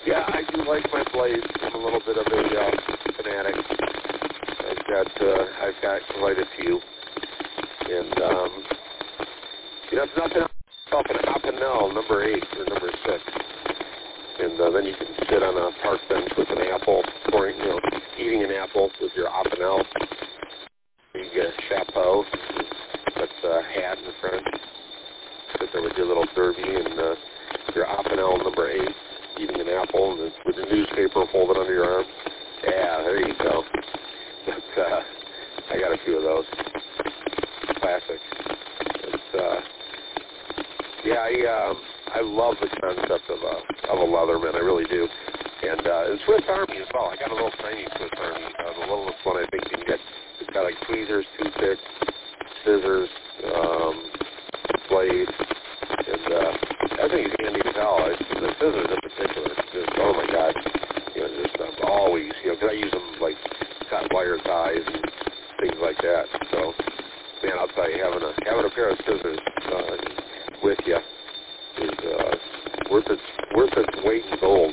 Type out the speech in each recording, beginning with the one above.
Yeah, I do like my blades. I'm a little bit of a fanatic. I've got quite a few. And, it's nothing else off an Opinel number 8 or number 6. And then you can sit on a park bench with an apple, or, eating an apple with your Opinel. You get a chapeau. That's a hat in French. Sit there with your little derby and your Opinel number 8, eating an apple and with a newspaper folded under your arm. Yeah, there you go. But, I got a few of those. Classic. I love the concept of a Leatherman. I really do. And Swiss Army as well. I got a little tiny Swiss Army. The littlest one I think you can get. It's got like tweezers, toothpicks, scissors, blade, and I think it's handy as hell. The scissors in particular, just, oh my God, just always, because I use them like cut wire ties and things like that. So, man, I'll tell you, having a pair of scissors with you is worth its weight in gold.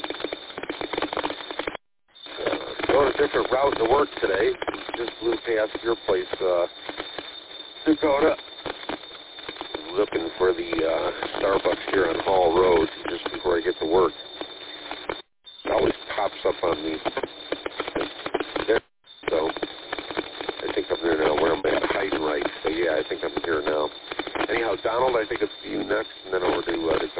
Going a different route to work today. Just blew past your place, Dakota. Looking for the Starbucks here on Hall Road just before I get to work. It always pops up on me. There. So I think I'm here now. Where am I at? Heidenreich. So yeah, I think I'm here now. Anyhow, Donald, I think it's you next, and then over to